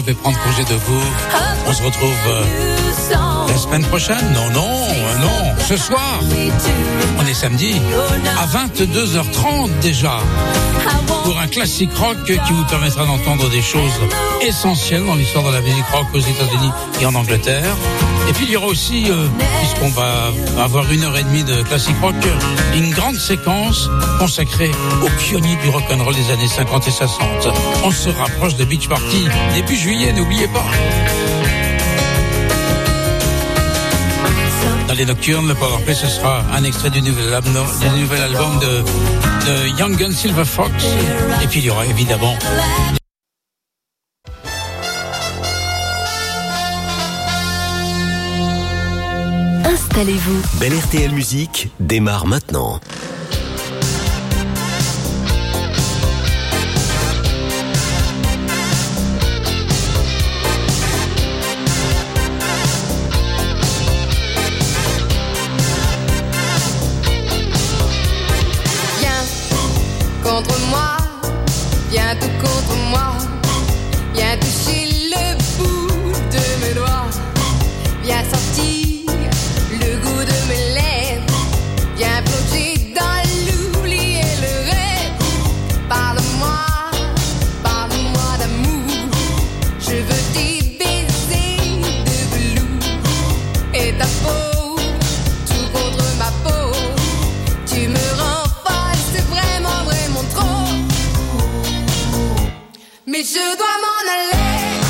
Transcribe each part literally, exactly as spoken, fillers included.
vais prendre congé de vous. On se retrouve euh, la semaine prochaine. Non, non, euh, non. Ce soir, on est samedi, à vingt-deux heures trente déjà, pour un classique rock qui vous permettra d'entendre des choses essentielles dans l'histoire de la musique rock aux États-Unis et en Angleterre. Et puis il y aura aussi, euh, puisqu'on va avoir une heure et demie de classique rock, une grande séquence consacrée aux pionniers du rock'n'roll des années cinquante et soixante. On se rapproche de Beach Party début juillet, n'oubliez pas. Dans les nocturnes, le Powerplay, ce sera un extrait du nouvel album, du nouvel album de, de Young Gun Silver Fox. Et puis il y aura évidemment... Installez-vous. Belle R T L Musique démarre maintenant. Viens contre moi, viens tout contre moi, viens toucher le bout de mes doigts, viens sortir le goût de mes lèvres, viens plonger dans l'oubli et le rêve. Parle-moi, parle-moi d'amour, je veux tes baisers de velours et ta peau, tout contre ma peau. Tu me rends folle, c'est vraiment, vraiment trop. Mais je dois m'en aller.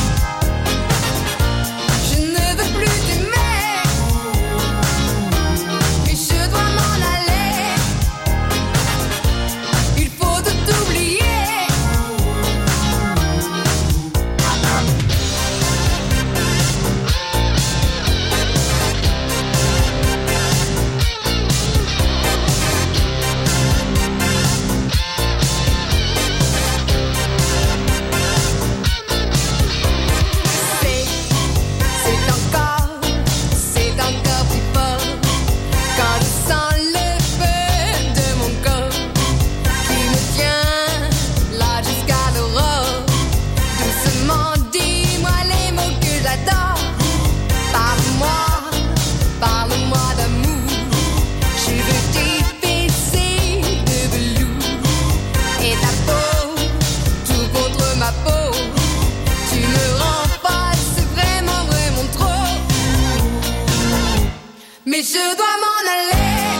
Mais je dois m'en aller.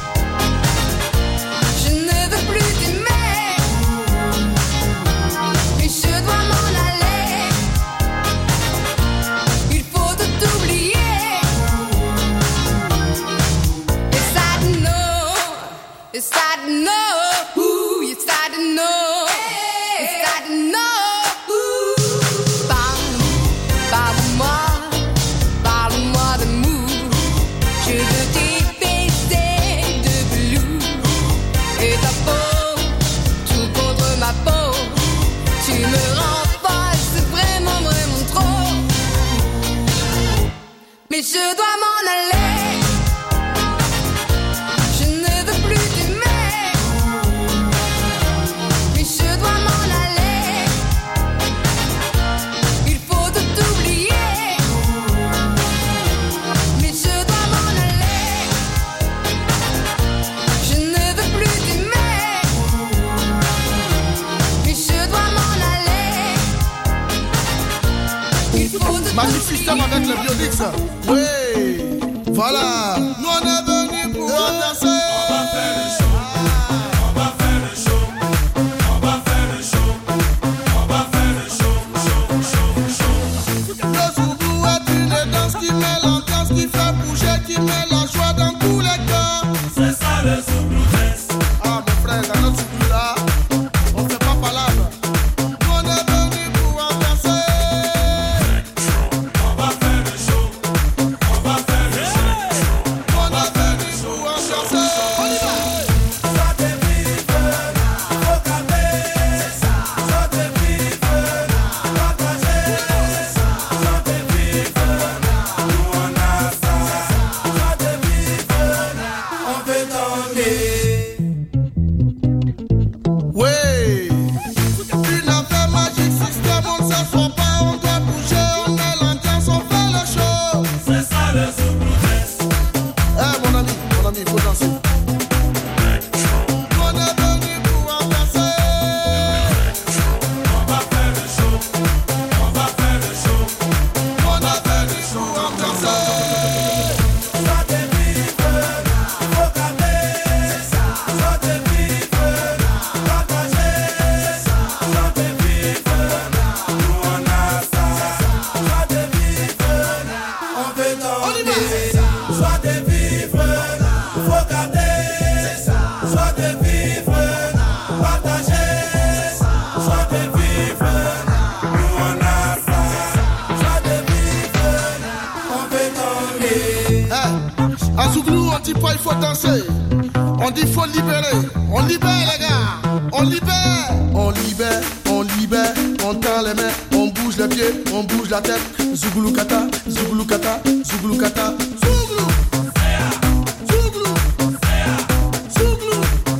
Je ne veux plus t'aimer. Mais je dois m'en aller. Il faut tout oublier. Yes, I know. Yes, I know. Ooh, yes, I know. Yes, I know. Mais je dois m'en aller. Je ne veux plus t'aimer. Mais je dois m'en aller. Il faut tout oublier. Mais je dois m'en aller. Je ne veux plus t'aimer. Mais je dois m'en aller. Il faut tout oublier. Magic System avec le Biodix. Oui, voilà. Nous on est venus pour danser. On va faire le show. On va faire le show. On va faire le show. On va faire le show. Show, show, show. Le Zoubou est une danse qui met l'ambiance, qui fait bouger, qui met la joie dans tous les cœurs. C'est ça le Zoubou dance. Ah mon frère, dans notre Zoubou là, on fait pas palabre. Nous on est venus pour en danser. On va faire le show. On va faire le show. On est venus pour en danser. On y va. Ça te vive, faut canter. Ça te vive, partager. Ça te vive, nous on a ça. Ça te vive, faut vivre, faut garder, soit de vivre, partager, soit de vivre. Nous on a ça, soit de vivre, on veut donner. Hey, à Zouglou, on dit pas il faut danser. On dit faut libérer. On libère les gars. On libère. On libère, on libère. On tend les mains, on bouge les pieds, on bouge la tête. Zouglou kata, Zouglou kata, Zouglou kata. Zouglou. Zouglou. Zouglou.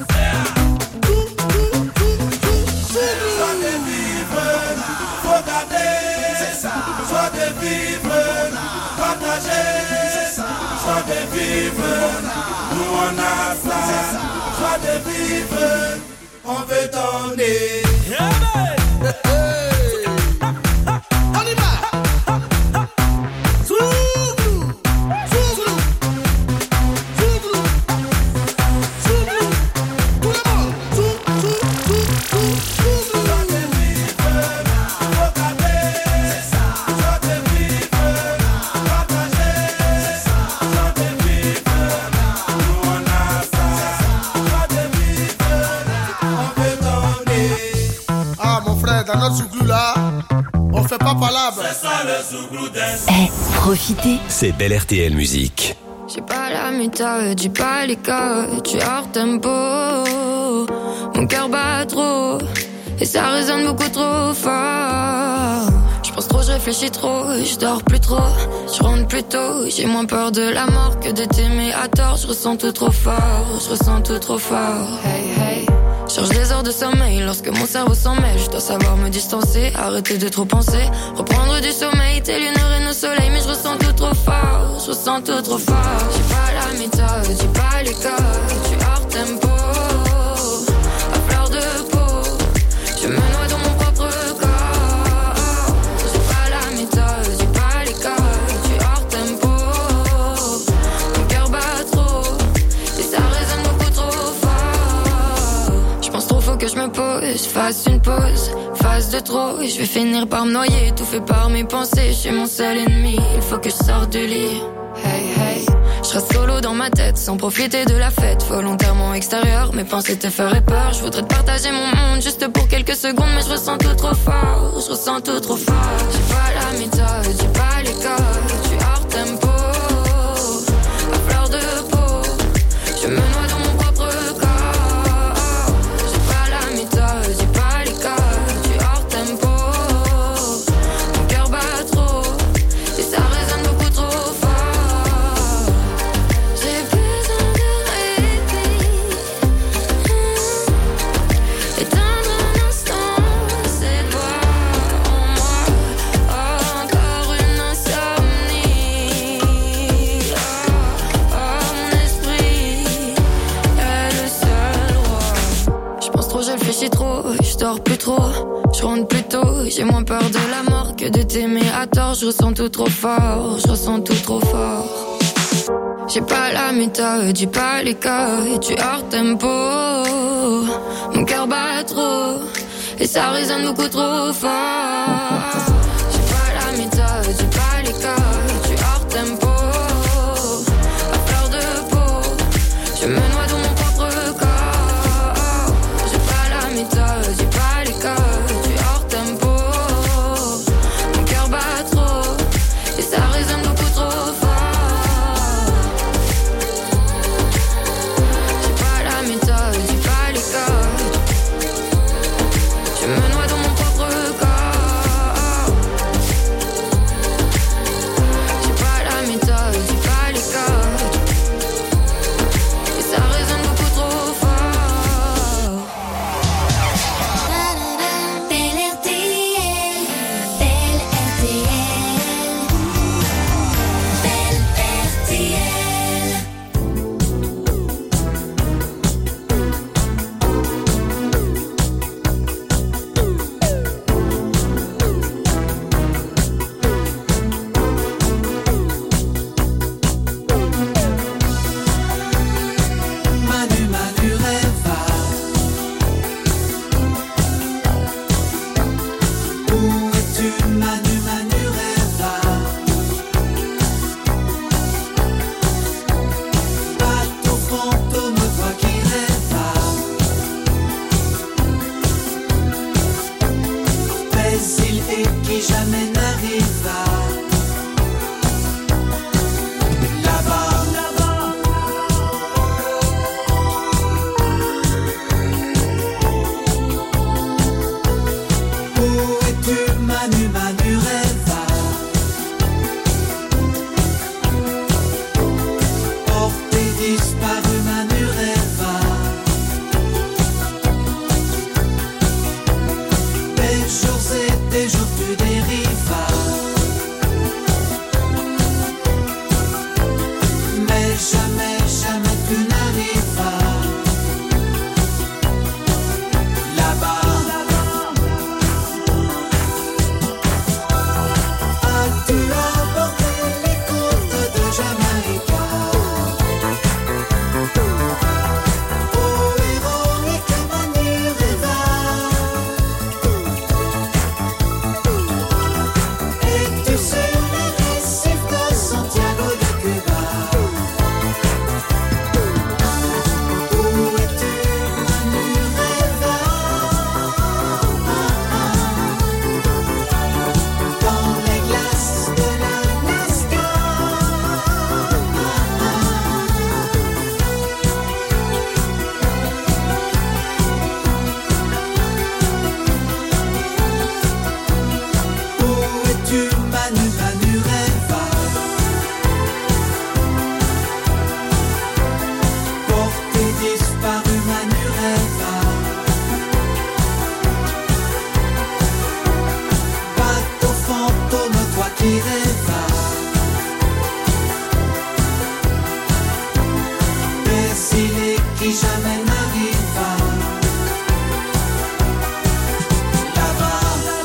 Soit de vivre, faut garder, soit de vivre, partager, soit de vivre. Nous on a ça, soit de vivre, on veut donner. On y va. Zouglou. Zouglou. Zouglou. Zouglou. Tout le monde. Zou, zou, zou, zou, zouglou. Soit de vivre, faut garder, soit de vivre, partager, soit de vivre. Nous on a ça, soit de vivre, on veut donner. Ah mon frère, dans notre zouglou là, on fait pas palabre. C'est ça le Zouglou dance. Eh, profitez. C'est Bel R T L Musique. J'ai pas la méthode, j'ai pas les codes, tu es hors tempo. Mon cœur bat trop, et ça résonne beaucoup trop fort. Je pense trop, je réfléchis trop, je dors plus trop, je rentre plus tôt. J'ai moins peur de la mort que de t'aimer à tort. Je ressens tout trop fort, je ressens tout trop fort. Hey, hey. Cherche des heures de sommeil lorsque mon cerveau s'en mêle. Je dois savoir me distancer, arrêter de trop penser, reprendre du sommeil, tel une reine au soleil. Mais je ressens tout trop fort, je ressens tout trop fort. J'ai pas la méthode, j'ai pas les codes, tu es hors tempo, à fleur de peau. Je me noie dans mon propre corps. J'ai pas la méthode, j'ai pas les codes, tu es hors tempo. Mon cœur bat trop, et ça résonne beaucoup trop fort. Je pense trop, faut que je me pose, fasse une pause, fasse de trop. Et je vais finir par me noyer, étouffé par mes pensées. Je suis mon seul ennemi, il faut que je sorte du lit. Hey, hey. Je reste solo dans ma tête, sans profiter de la fête. Volontairement extérieur, mes pensées te feraient peur. Je voudrais te partager mon monde, juste pour quelques secondes. Mais je ressens tout trop fort, je ressens tout trop fort. J'ai pas la méthode, j'ai pas les codes, tu es hors tempo, à fleur de peau. Je me noie dans mon propre corps. J'ai pas la méthode, j'ai pas les codes, tu es hors tempo. Mon cœur bat trop, et ça résonne beaucoup trop fort. J'ai besoin de répit, éteindre un instant ces doigts en moi. Encore une insomnie. Oh, oh, mon esprit est le seul roi. Je pense trop, je réfléchis trop, je dors plus trop, je rentre plus tôt. J'ai moins peur de la mort que de t'aimer à tort. Je ressens tout trop fort, je ressens tout trop fort. J'ai pas la méthode, j'ai pas les codes, tu es hors tempo. Mon cœur bat trop, et ça résonne beaucoup trop fort. J'ai pas la méthode, j'ai pas les codes, tu es hors tempo, à fleur de peau. Je me noie dans mon propre corps. J'ai pas la méthode, j'ai pas les codes, tu es hors tempo. Mon cœur bat trop, et ça résonne beaucoup trop fort. J'ai pas la méthode, j'ai pas les codes. Je me noie dans mon propre corps. disparu Manureva. Des jours et des jours tu dérivas, mais jamais, jamais tu n'arrivas là-bas. As-tu abordé les côtes de Jamaïque? Oh, héroïque Manureva. Es-tu sur les récifs de Santiago de Cuba? Où es-tu Manureva? Dans les glaces de l'Alaska. Où es-tu Manu Manureva? Porté disparu Manureva. Bateau fantôme, toi qui rêvas, exilé qui jamais n'arriva là-bas.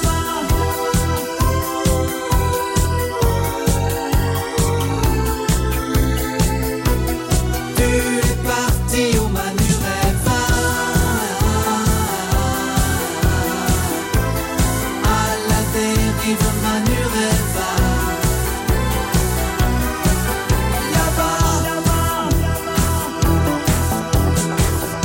Tu es parti au Manureva, à la dérive Manureva, là-bas.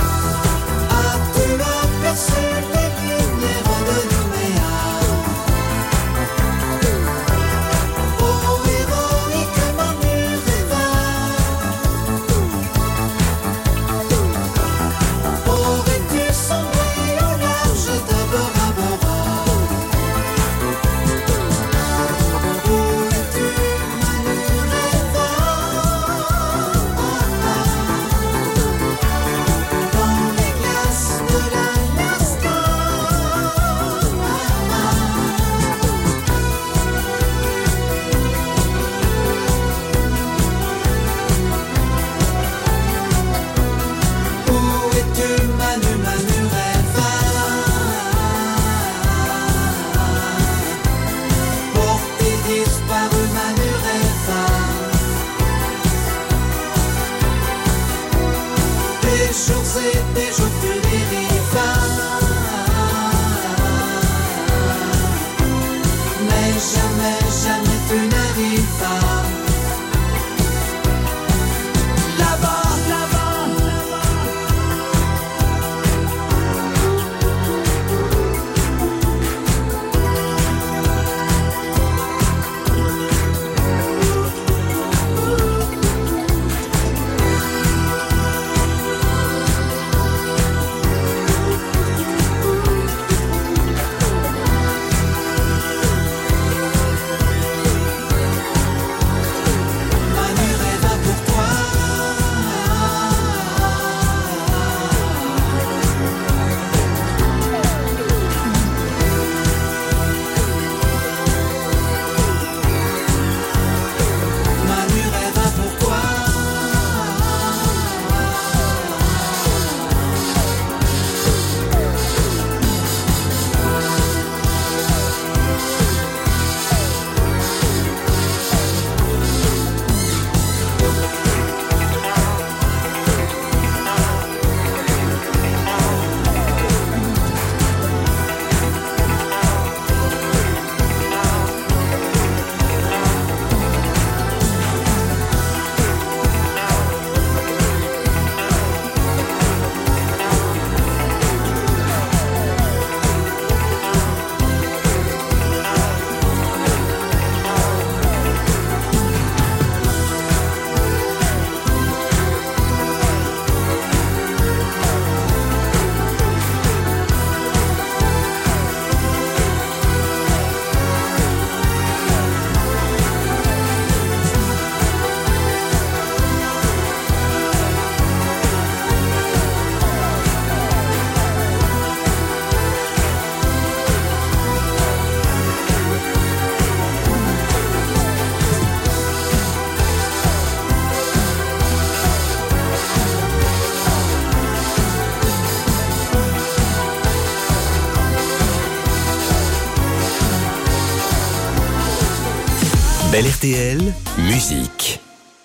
Bel R T L, musique.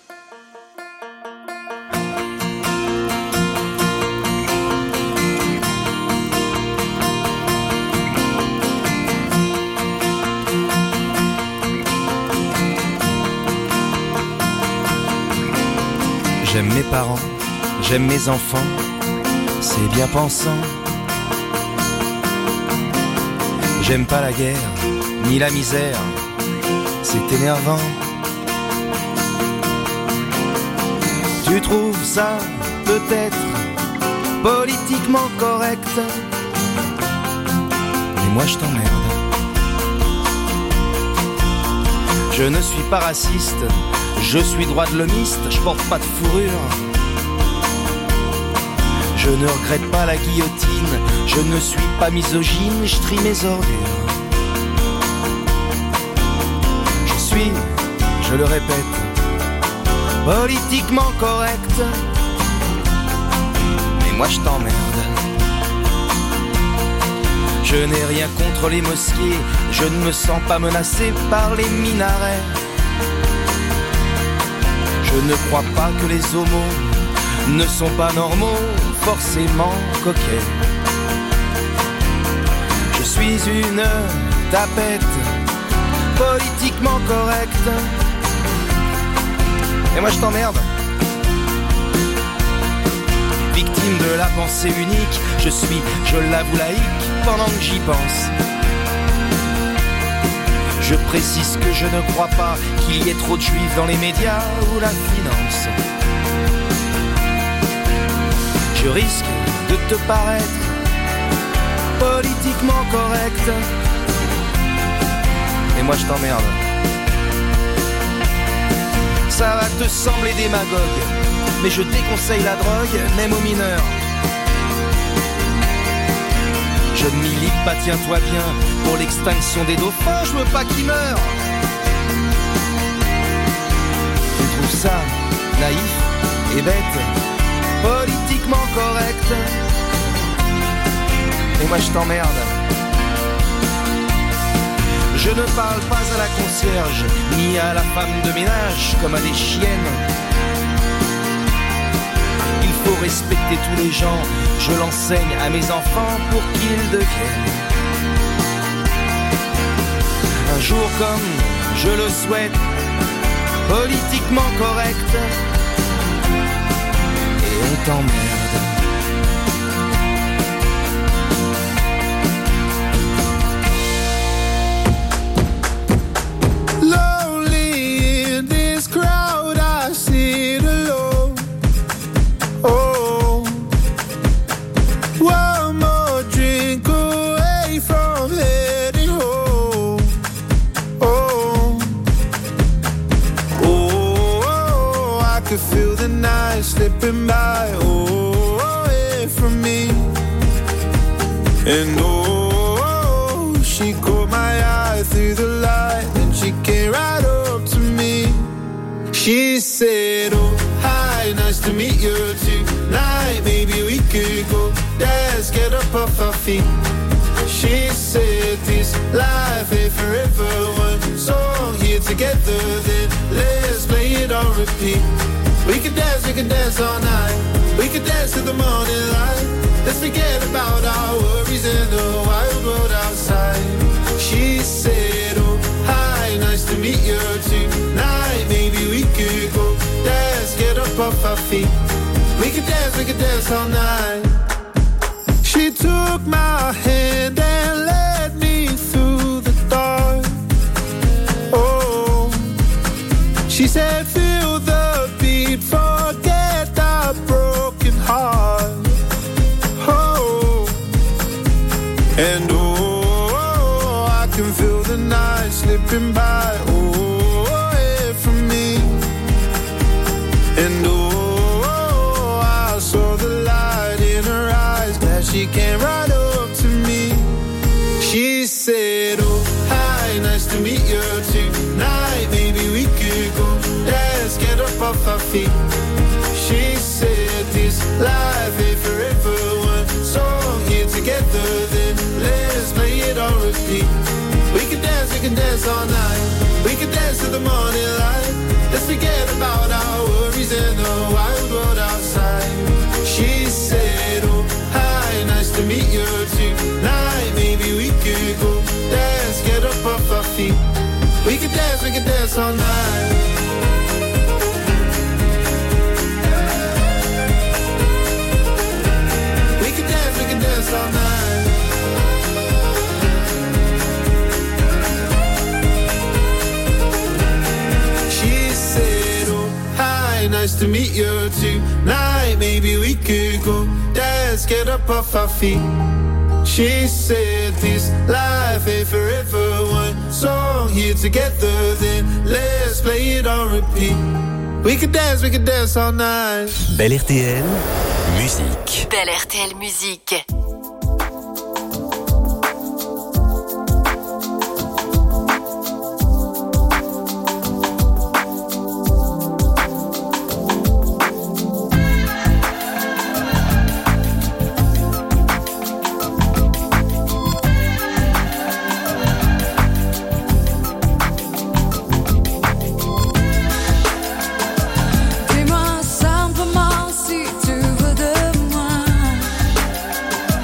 J'aime mes parents, j'aime mes enfants, c'est bien pensant. J'aime pas la guerre, ni la misère, c'est énervant. Tu trouves ça peut-être politiquement correct, mais moi je t'emmerde. Je ne suis pas raciste, je suis droit de l'homiste, je porte pas de fourrure. Je ne regrette pas la guillotine, je ne suis pas misogyne, je trie mes ordures. Je suis, je le répète, politiquement correct, mais moi je t'emmerde. Je n'ai rien contre les mosquées, je ne me sens pas menacé par les minarets. Je ne crois pas que les homos ne sont pas normaux, forcément coquets. Je suis une tapette politiquement correcte, et moi je t'emmerde. Victime de la pensée unique, je suis, je l'avoue, laïque pendant que j'y pense. Je précise que je ne crois pas qu'il y ait trop de juifs dans les médias ou la finance. Je risque de te paraître politiquement correct, et moi je t'emmerde. Ça va te sembler démagogue, mais je déconseille la drogue, même aux mineurs. Je ne milite pas, tiens-toi bien, pour l'extinction des dauphins, je veux pas qu'ils meurent. Tu trouves ça naïf et bête, politiquement correct, et moi je t'emmerde. Je ne parle pas à la concierge, ni à la femme de ménage, comme à des chiennes. Il faut respecter tous les gens, je l'enseigne à mes enfants pour qu'ils deviennent un jour comme je le souhaite, politiquement correct, et on t'emmerde. Slipping by, oh, away from me. And oh, she caught my eye through the light, and she came right up to me. She said, oh, hi, nice to meet you tonight. Maybe we could go dance, get up off our feet. She said, this life ain't forever. One song here together, then let's play it on repeat. We could dance, we could dance all night. We could dance to the morning light. Let's forget about our worries in the wild world outside. She said, oh, hi, nice to meet you tonight. Maybe we could go dance, get up off our feet. We could dance, we could dance all night. She took my hand and led me through the dark. Oh, she said, feel the beat, forget our broken heart. Oh, and oh, I can feel the night slipping by, oh, away from me. And oh, I saw the light in her eyes, that she came right up to me. She said, oh, hi, nice to meet you tonight. Maybe we could go dance, get up off our feet. She said, this life ain't forever. One song here together, then let's play it on repeat. We can dance, we can dance all night. We can dance to the the morning light. Let's forget about our worries and the wild world outside. She said, oh, hi, nice to meet you tonight. Maybe we could go dance, get up off our feet. We could dance, we could dance all night. We could dance, we could dance all night. She said, oh, hi, nice to meet you tonight. Maybe we could go dance, get up off our feet. She said this life ain't forever. One song here together, then let's play it on repeat. We could dance, we could dance all night. Belle R T L, musique. Belle R T L musique. Dis-moi simplement si tu veux de moi.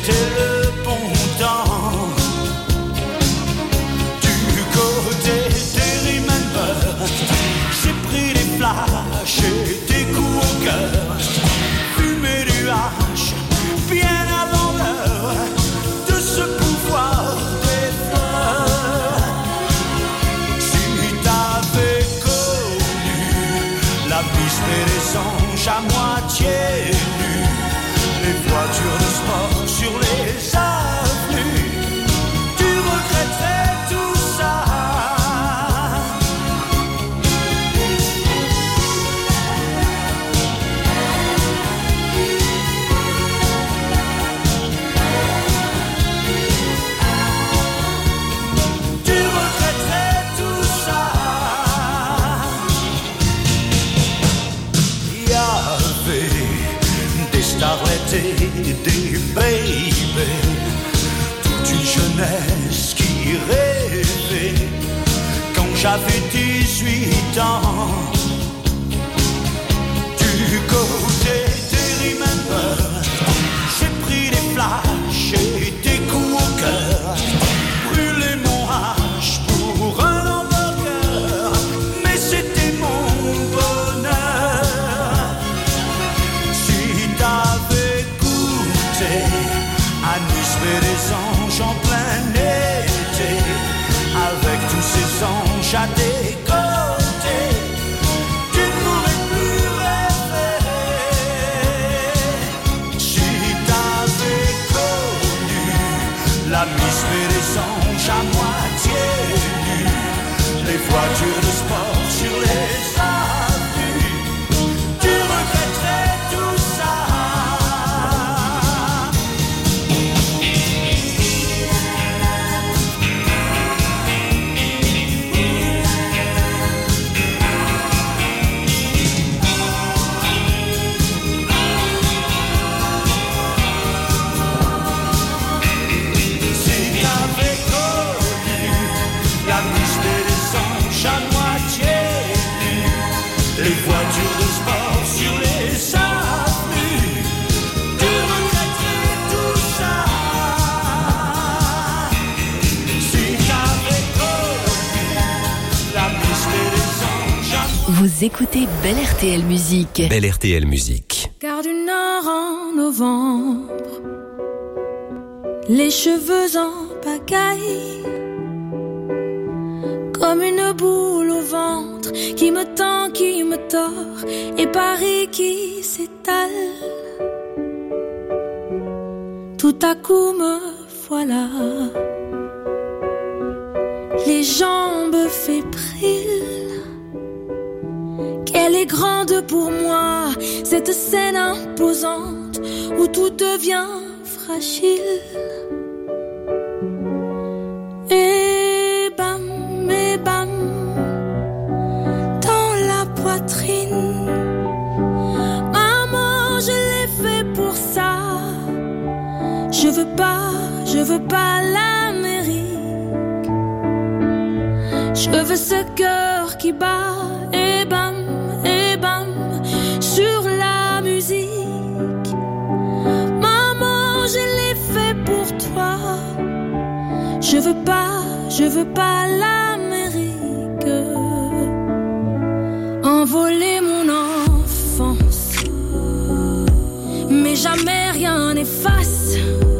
c'était le bon temps. Du côté des Remember, j'ai pris des flashs et des coups au cœur, fumé du hache bien avant l'heure de ce pouvoir des fleurs. Si t'avais connu la piste et les anges à moitié nus, les voitures de sport sur les avenues, tu regretterais tout ça. Tu regretterais tout ça. Il y avait des starlettes et des baby, toute une jeunesse qui rêvait quand j'avais dix-huit ans. Du côté des Remember, j'ai pris des flashs et des coups au cœur, brûlé mon hache pour un hamburger, mais c'était mon bonheur. Si t'avais goûté à Nice et les anges en plein été, avec tous ces anges à tes côtés, tu ne pourrais plus rêver. Si t'avais connu la Miss et les anges à moitié nus, les voitures de sport sur les avenues, tu regretterais tout ça. Si t'avais connu la piste et les anges à moitié nus, les voitures de sport sur les avenues, tu regretterais tout ça. Si t'avais connu la piste et les anges à Vous écoutez Bel R T L Musique. Bel R T L Musique. Gare du Nord en novembre, les cheveux en pagaille, comme une boule au ventre qui me tend, qui me tord, et Paris qui s'étale. Tout à coup me voilà, les jambes fébriles. Qu'elle est grande pour moi, cette scène imposante où tout devient fragile. Et bam, et bam, dans la poitrine. Maman, je l'ai fait pour ça. Je veux pas, je veux pas l'Amérique. Je veux ce cœur qui bat. Et bam, et bam, sur la musique. Maman, je l'ai fait pour toi. Je veux pas, je veux pas l'Amérique. Envoler mon enfance, mais jamais rien n'efface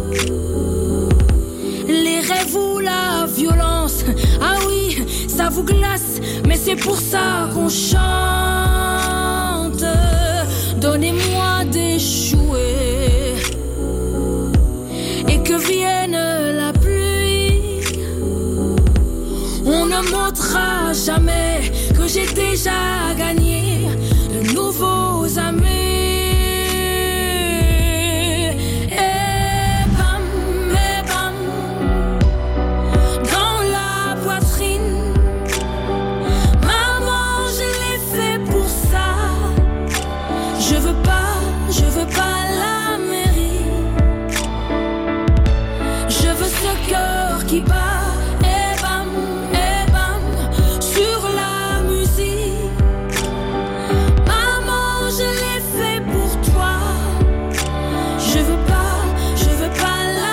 les rêves ou la violence. Ah oui, ça vous glace, mais c'est pour ça qu'on chante. Donnez-moi des jouets et que vienne la pluie. On ne montrera jamais que j'ai déjà gagné de nouveaux amis. Et bam, et bam, dans la poitrine. Maman, je l'ai fait pour ça. Je veux pas, je veux pas l'Amérique. Je veux ce cœur qui bat. Et bam, et bam, sur la musique. Maman, je l'ai fait pour toi. Je veux pas, je veux pas l'Amérique.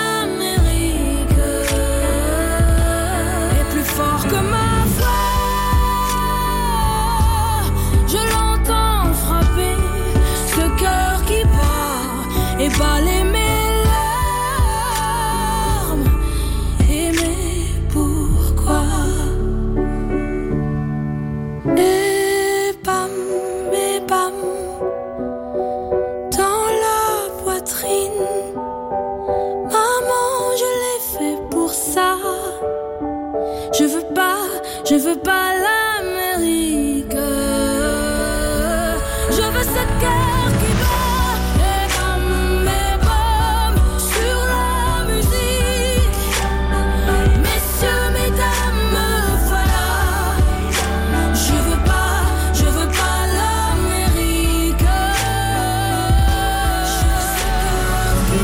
poitrine. Maman, je l'ai fait pour ça. Je veux pas, je veux pas l'Amérique. Je veux ce cœur qui bat, et comme mes pommes sur la musique. Messieurs, mesdames, voilà. Je veux pas, je veux pas l'Amérique. Je veux ce cœur qui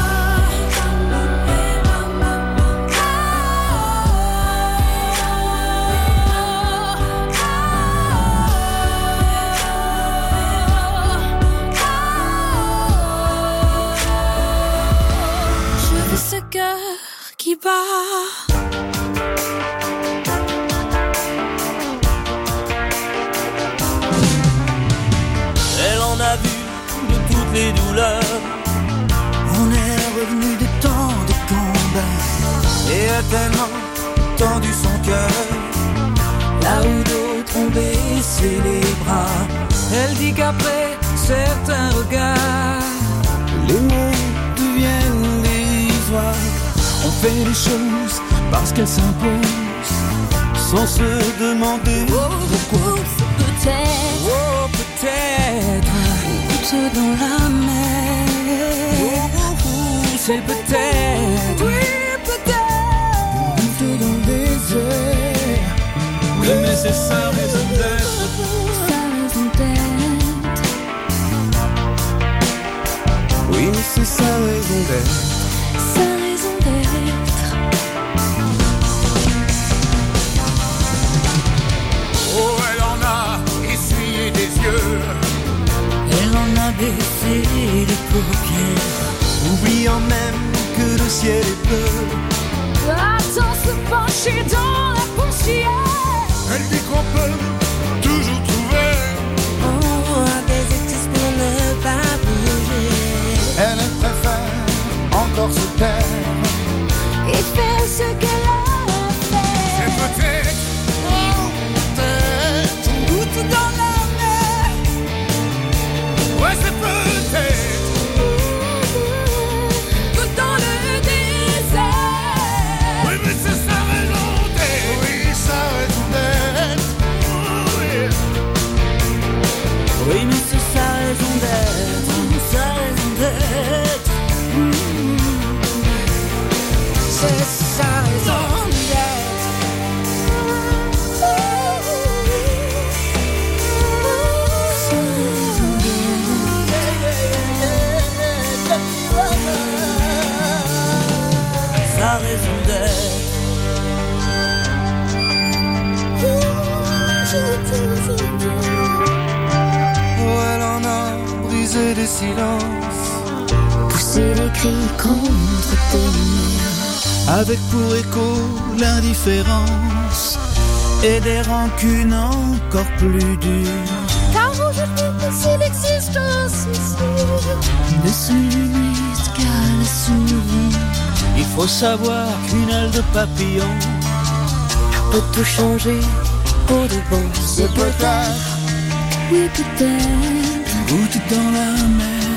qui bat. Elle en a vu de toutes les douleurs. On est revenu de tant de combats et a tellement tendu son cœur. Là où d'autres ont baissé les bras, elle dit qu'après certains regards, les mots deviennent dérisoires. On fait les choses parce qu'elles s'imposent, sans se demander oh, pourquoi. Oh, peut-être, oh, peut-être, goutte dans la mer. Oh, oh, c'est peut-être, oui, peut-être, goutte dans le désert. Oui, mais c'est sa raison d'être. Sa raison d'être. Oui, mais c'est sa raison d'être. Sa raison d'être. Oh, elle en a essuyé des yeux. Elle en a baissé les paupières, oubliant même que le ciel est bleu. Attends se pencher dans la poussière. Elle dit qu'on peut toujours trouver oh, des excuses pour ne pas bouger. Elle préfère encore se taire et faire ce qu'elle a fait. C'est peut-être, oh, peut-être une goutte dans la mer. Ouais, c'est peut-être une goutte dans le désert. Oui, mais c'est sa raison d'être. Oui, sa raison d'être. Oh, yeah. Oui, mais c'est sa raison d'être. Sa raison d'être. Mmh. C'est sa raison d'être. Sa raison d'être. Oh, elle en a brisé les silences, Pousser les cris contre tes murs, avec pour écho l'indifférence et des rancunes encore plus dures. car aujourd'hui s'il existe un suicide, Ne s'illumise qu'à la souris. Il faut savoir qu'une aile de papillon peut tout changer pour de bon. c'est peut-être Oui, peut-être, une goutte dans la mer.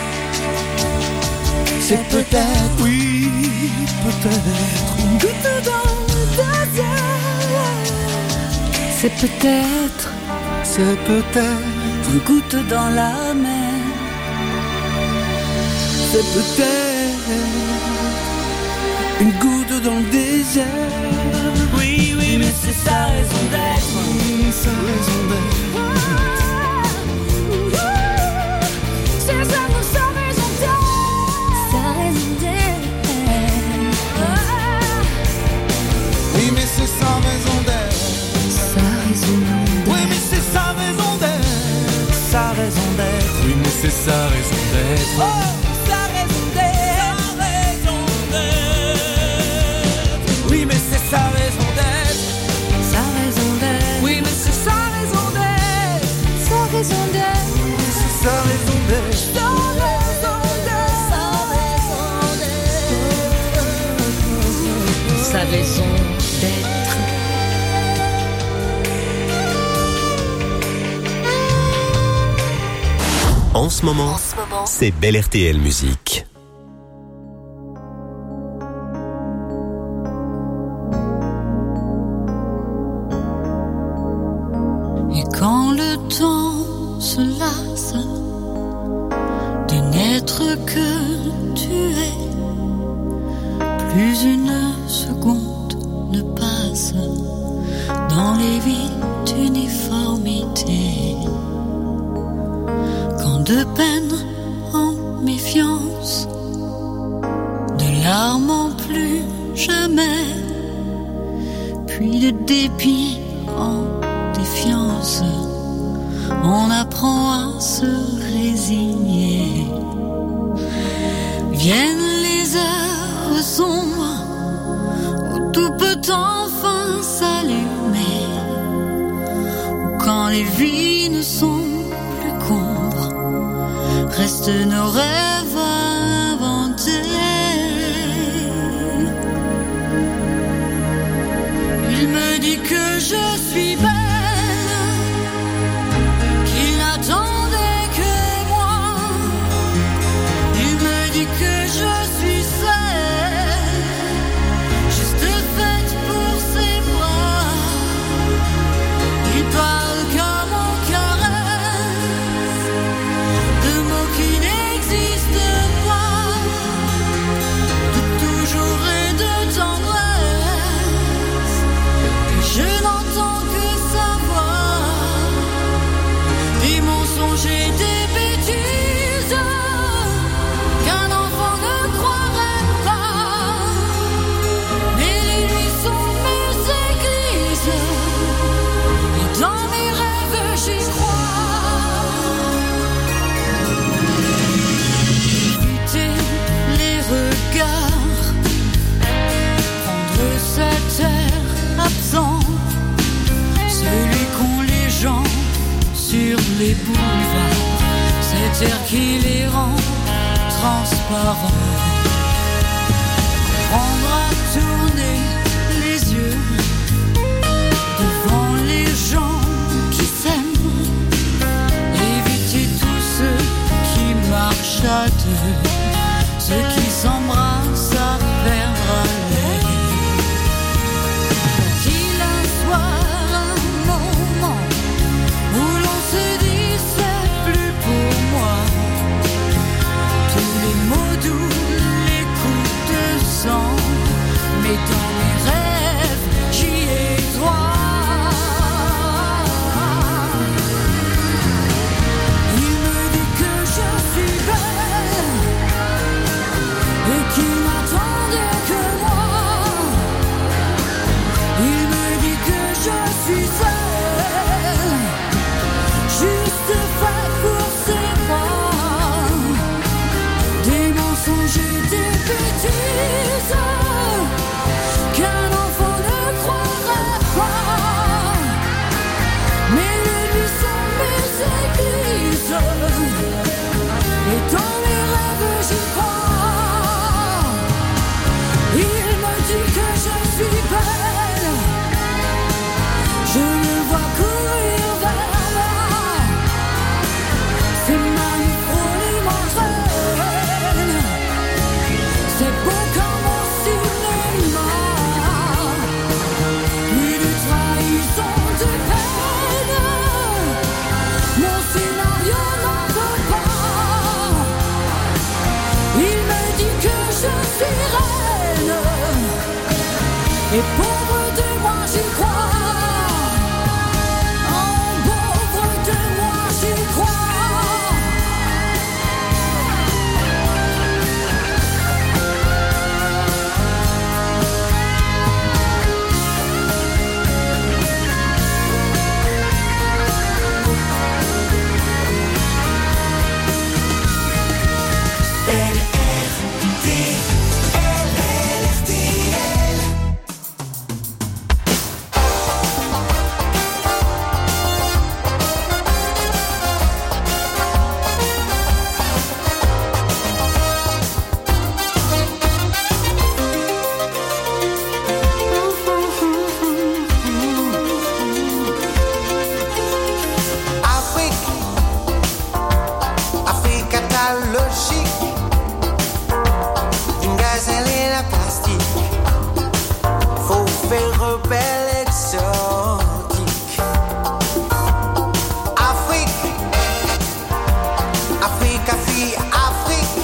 C'est peut-être, oui, peut-être une goutte dans le désert. c'est peut-être C'est peut-être une goutte dans la mer. C'est peut-être une goutte dans le désert. Oui, oui, mais c'est sa raison d'être. Sa raison d'être. C'est ça, sa raison d'être. Sa raison d'être. Oui, mais c'est sa raison d'être. Sa raison d'être. Oui, mais c'est sa raison d'être. Sa raison d'être. Oui, mais c'est sa raison d'être. Oh, sa raison d'être. Oui, mais c'est sa raison d'être. Sa raison d'être. Oui, mais c'est sa raison d'être. Sa raison d'être. C'est sa raison d'être. Sa raison d'être. Sa raison d'être. En ce moment, En ce moment, c'est Belle R T L Musique. Et quand le temps se lasse de n'être que tu es, plus une seconde ne passe dans les vides uniformités. Quand de peine en méfiance, de larmes en plus jamais, puis de dépit en défiance, on apprend à se résigner. Viennent les heures sombres où tout peut enfin s'allumer, où quand les vies ne sont plus qu'ombres, restent nos rêves à inventer. Il me dit que je suis belle, qu'il n'attendait que moi. Il me dit que je suis celle, juste faite pour ses bras. Il parle comme en caresse, de mots qui n'existent pas, de toujours et de tendresse. Et je n'entends que sa voix, des mensonges et des bêtises qu'un enfant ne croirait pas. Mais les nuits sont mes églises, et dans mes rêves j'y crois. Éviter les regards, prendre cet air absent, celui qu'ont les gens sur les boulevards, cet air qui les rend transparents. Prendre à tourner les yeux devant les gens qui s'aiment, éviter tous ceux qui marchent à deux, ceux qui s'embrassent à perdre haleine. Qu'il un soir, un moment où l'on se dit c'est plus pour moi, tous les mots doux, les coups de sang, mais dans mes rêves j'y ai droit. Il me dit que je suis belle et qu'il n'attendait que moi. Il me dit que je suis seule, juste faite pour ses bras, des mensonges et des bêtises qu'un enfant ne croirait pas. Mais les nuits sont mes églises, et dans mes rêves j'y crois. Il me dit que je suis belle, je le vois courir vers moi. Ses mains frôlent m'entraînent, c'est beau comme au cinéma. Plus de trahison, de peine, mon scénario n'en veut pas. Il me dit que je suis reine, et pauvre de moi j'y crois. Oh, pauvre de moi j'y crois. Belle R T L, Belle R T L. vie Afrique.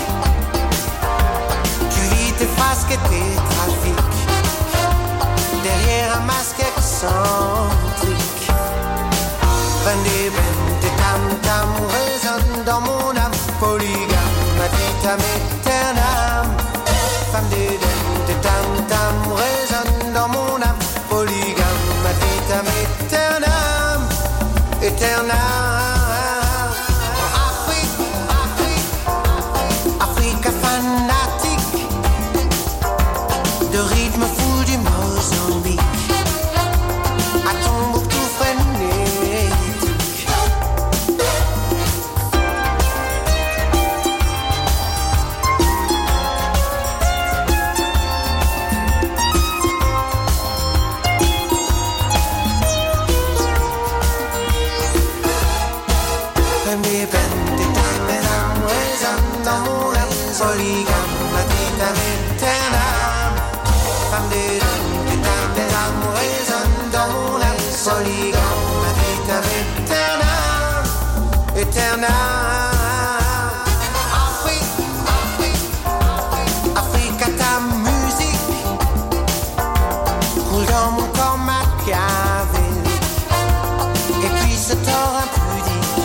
Tu vis tes frasques et tes trafics derrière un masque excentrique. Vendez, vendez, tam tam résonne dans mon âme polygame, ma vitam aeternam. Femme de de tam tam résonne dans mon âme polygame, ma vitam aeternam, aeternam. Afrique, Afrique, Afrique fanatique, de rythme fou du Mozambique à Tombouctou frénétique. Mes peines, tes mes âmes résonnent dans mon rêve polygame, ma vitam aeternam. Femme des hommes, tes mes âmes résonnent dans mon rêve polygame, ma vitam aeternam, aeternam. Afrique, Afrique, Afrique à ta musique coule dans mon corps machiavélique. Et puis ce tort impudique,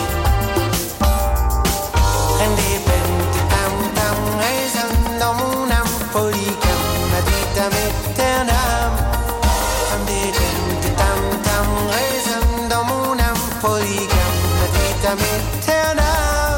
rendez peines, tes tam tam résonnent dans mon âme polygame, ma vitam aeternam. Femme des peines, tes tam tam résonnent dans mon âme polygame, ma vitam aeternam.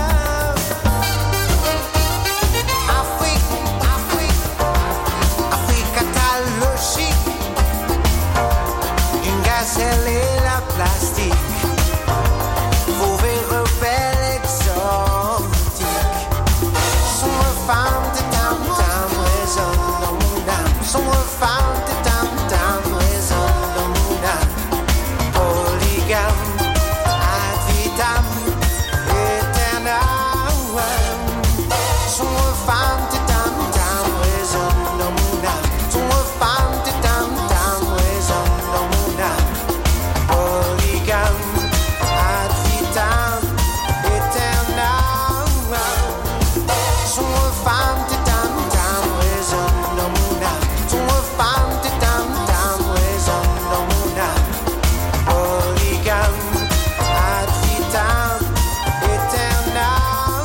Afrique, Afrique, Afrique à ta logique d'une gazelle et la plastique. Fauve et rebelle exotique, son femme de tam tam résonne dans mon âme. Son femme de tam tam résonne dans mon âme. Polygame, ad vitam aeternam. Son femme de tam tam résonne dans mon âme. Son femme de tam tam résonne dans mon âme. Polygame, ad vitam aeternam. Son femme de tam tam résonne dans mon âme. Son femme de tam tam résonne dans mon âme. Polygame, ad vitam aeternam.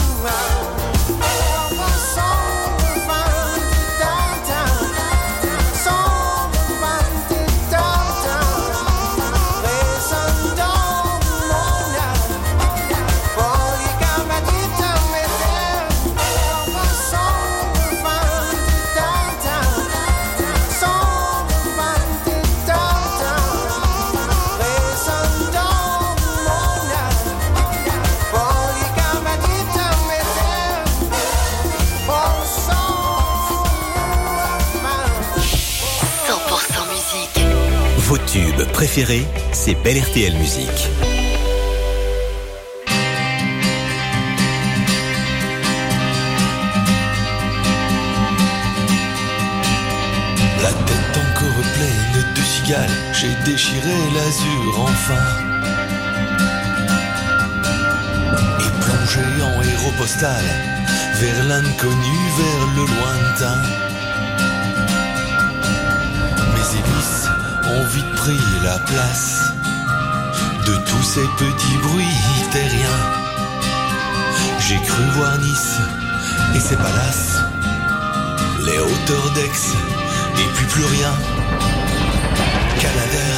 Son femme de tam tam, son femme de tam tam résonne dans mon âme. Polygame, ad vitam aeternam. Son femme de tam tam, son femme de tam tam résonne dans mon âme. Polygame, ad vitam aeternam. Oh, cent pour cent musique. Vos tubes préférés, c'est Belle R T L Musique. La tête encore pleine de cigales, j'ai déchiré l'azur enfin et plongé en héros postal vers l'inconnu, vers le lointain. Mes hélices ont vite pris la place de tous ces petits bruits terriens. J'ai cru voir Nice et ses palaces, les hauteurs d'Aix et puis plus rien. Canadair,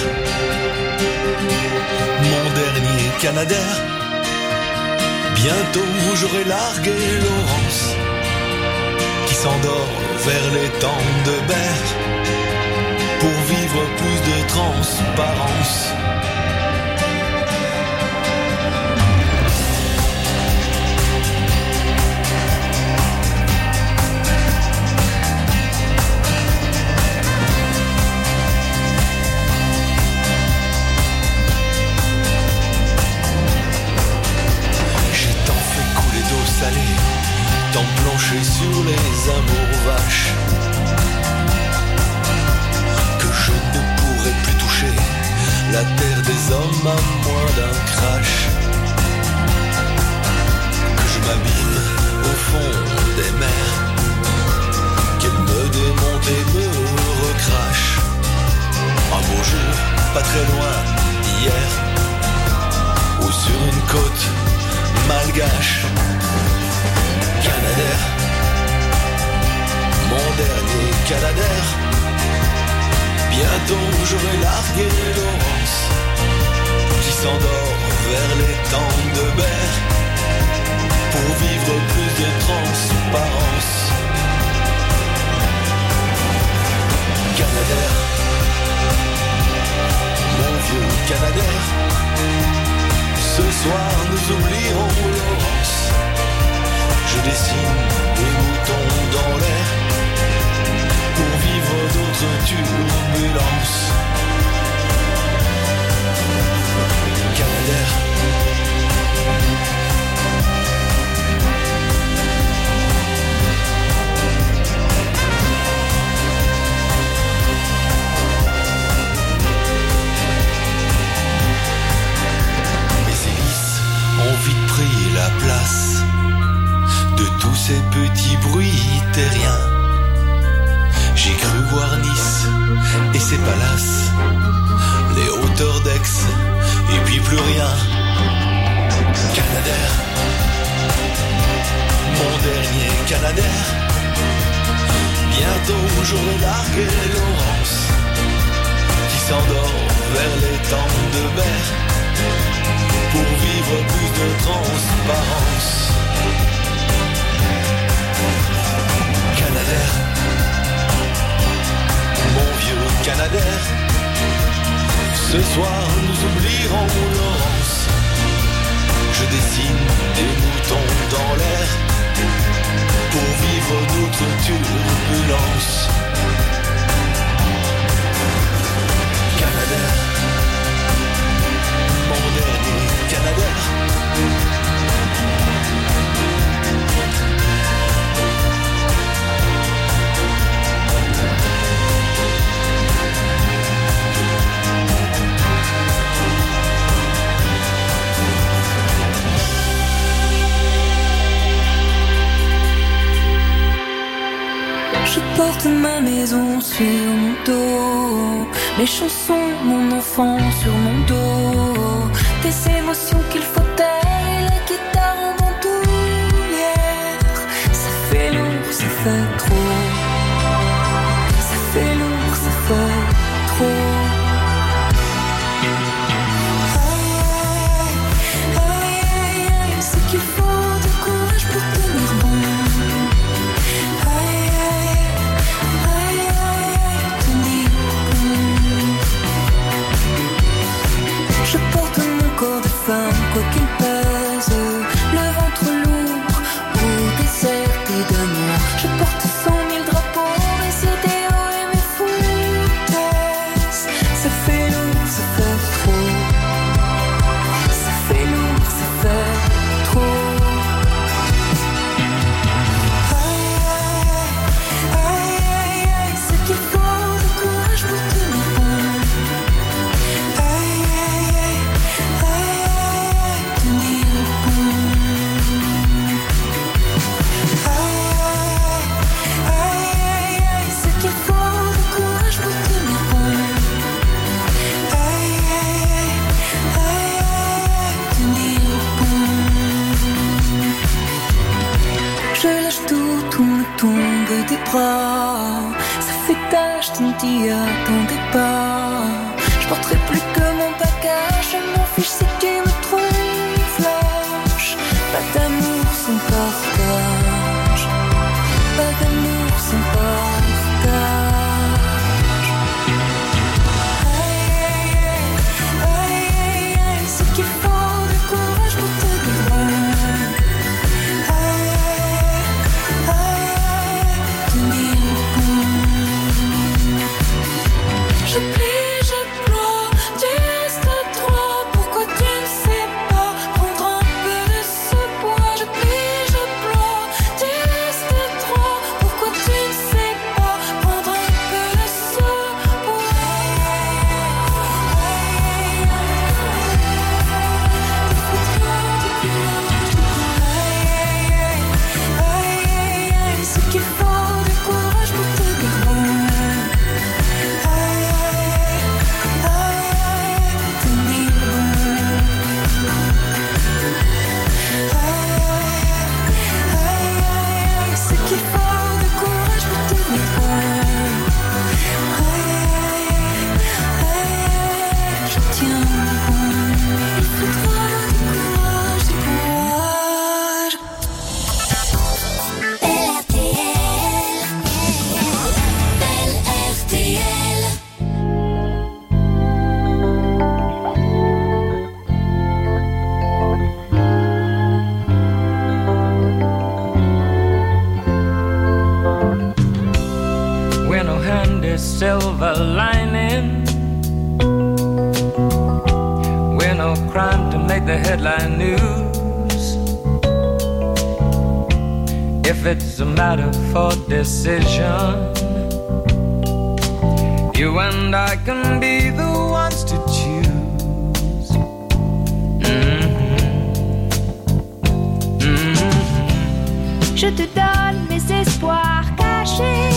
mon dernier Canadair. Bientôt j'aurai largué Laurence qui s'endort vers les temps de Berre pour vivre plus de transparence. Tant plancher sur les amours vaches que je ne pourrai plus toucher la terre des hommes à moins d'un crash. Que je m'abîme Canadair. Bientôt j'aurai largué Laurence, qui s'endort vers les temps de Berre, pour vivre plus de transparence. Canadair, mon vieux Canadair, ce soir nous oublierons Laurence. Je dessine des moutons dans l'air pour vivre d'autres turbulences. Canadair, mes hélices ont vite pris la place de tous ces petits bruits terriens. J'ai cru voir Nice et ses palaces, les hauteurs d'Aix et puis plus rien. Canadair, mon dernier Canadair. Bientôt j'aurai largué Laurence, qui s'endort vers les temps de Berre, pour vivre plus de transparence. Canadair, mon vieux Canadair, ce soir nous oublierons Laurence. Je dessine des moutons dans l'air pour vivre d'autres turbulences. Canadair, mon dernier Canadair. Je porte ma maison sur mon dos, mes chansons, mon enfant sur mon dos, des émotions qu'il faut taire et la guitare en bandoulière. Ça fait lourd, ça fait trop. Ça fait lourd, ça fait trop. Aïe, aïe, aïe, aïe, c'est qu'il faut du courage pour tenir bon. Je porte mon corps de femme, quoi qu'il pèse, le ventre lourd ou déserté d'amour. Je porte cent mille drapeaux, mes idéaux et mes foutaises. Ça fait lourd, ça fait trop. Ça fait lourd, ça fait trop. Aïe, aïe, aïe, aïe, c'est qu'il faut du courage pour tenir bon. Je lâche tout, tout me tombe des bras. Ça fait tâche, tu me dis attendez pas. Je porterai plus que mon bagage. Je m'en fiche si tu me trouves lâche. Pas d'amour sans partage. Pas d'amour sans partage. Aïe, aïe, aïe, aïe, c'est qu'il faut du courage pour te dire. Je plie, je ploie, tu restes à trois. Pourquoi tu ne sais pas prendre un peu de ce poids? Je plie, je ploie. every silver lining. We're no crime to make the headline news. If it's a matter for decision, you and I can be the ones to choose. Mm-hmm. Mm-hmm. Je te donne mes espoirs cachés.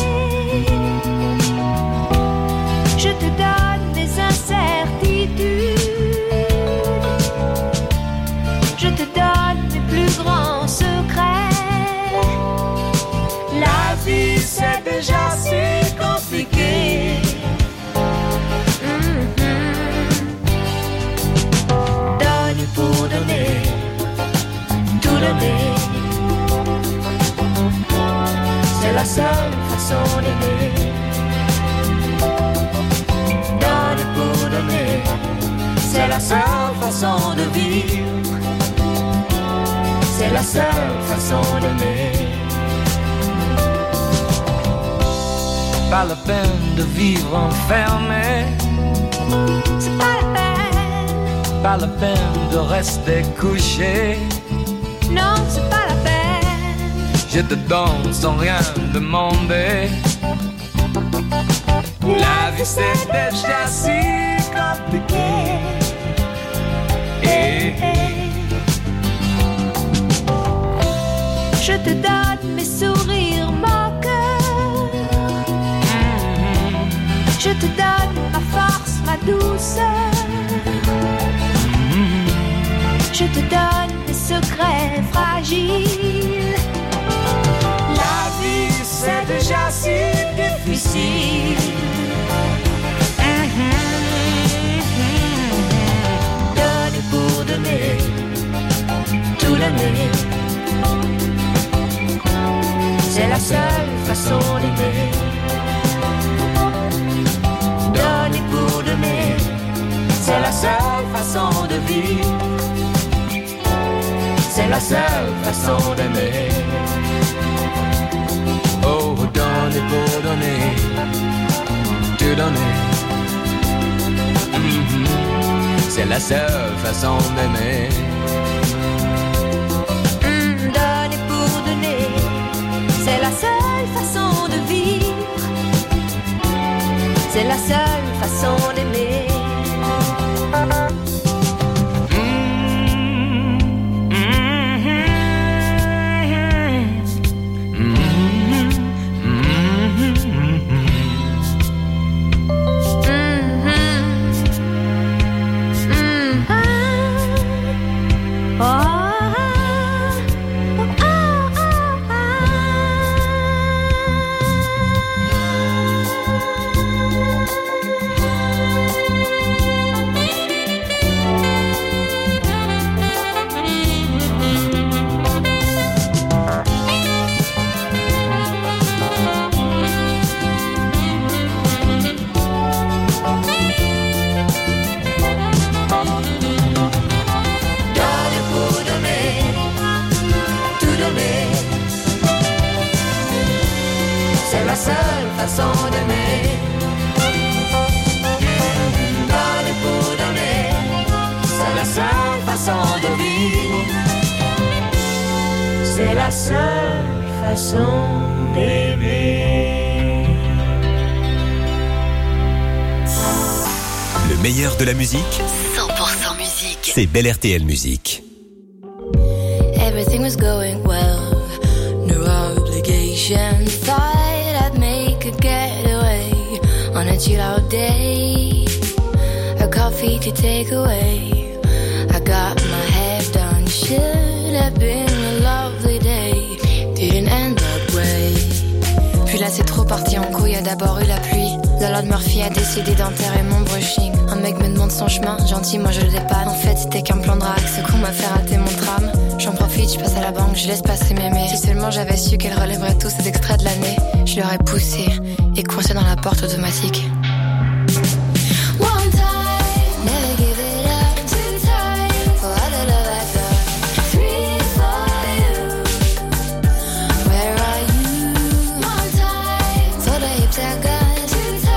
Je te donne mes incertitudes. Je te donne mes plus grands secrets. La vie c'est déjà si compliqué. Mm-hmm. Donner pour donner, tout donner. C'est la seule façon d'aimer. Donner pour donner, c'est la seule façon de vivre. C'est la seule façon d'aimer. Pas la peine de vivre enfermé. C'est pas la peine. Pas la peine de rester couché. Non, c'est pas la peine. Je te donne sans rien demander. La vie c'est déjà si compliqué. Et je te donne mes sourires moqueurs. Mm-hmm. Je te donne ma force, ma douceur. Mm-hmm. Je te donne mes secrets fragiles. La vie c'est déjà si difficile. Mm-hmm. Donner pour donner, tout donner. C'est la seule façon d'aimer. Donner pour donner, c'est la seule façon de vivre. C'est la seule façon d'aimer. Oh, donner pour donner, tout donner. Mm-hmm. C'est la seule façon d'aimer. Mm, donner pour donner, c'est la seule façon de vivre. C'est la seule façon d'aimer. C'est la seule façon d'aimer. Le meilleur de la musique, cent pour cent musique, c'est Bel R T L Musique. Everything was going well, no obligation. Thought I'd make a getaway on a chill out day. A coffee to take away. I got my hair done, should have been a lovely day. Didn't end that way. Puis là c'est trop parti en couille, y a d'abord eu la pluie. La Lord Murphy a décidé d'enterrer mon brushing. Un mec me demande son chemin, gentil moi je le dépanne. En fait c'était qu'un plan de drague, ce con m'a fait rater mon tram. J'en profite, je passe à la banque, je laisse passer mes mails. Si seulement j'avais su qu'elle relèverait tous ces extraits de l'année, je l'aurais poussé et coincé dans la porte automatique. One time, never give it up. Two times, for all the love I got. Three for you, where are you? One time, for the hips I got. Two times.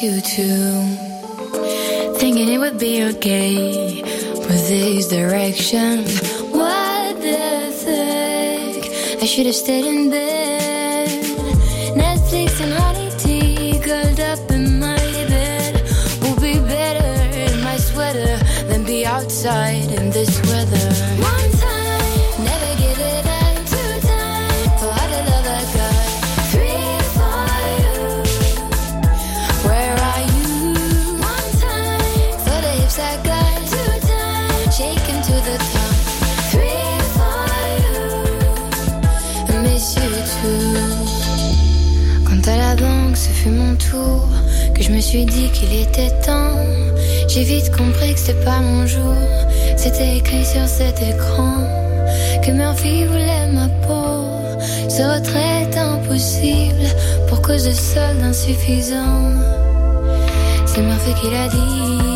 you too. Thinking it would be okay with these directions. What the fuck? I should have stayed in bed. Netflix and honey tea, curled up in my bed. Will be better in my sweater than be outside in this weather. One time, never give it up. Two times, for all the love I got. Three for you. Where are you? One time, for the hips I got. Two times, shaking to the top. Three for you. I miss you too. Quand à la banque, ce fut mon tour, que je me suis dit qu'il était temps. J'ai vite compris que c'était pas mon jour. C'était écrit sur cet écran que Murphy voulait ma peau. Ce retrait est impossible pour cause de soldes insuffisants. C'est Murphy qui l'a dit.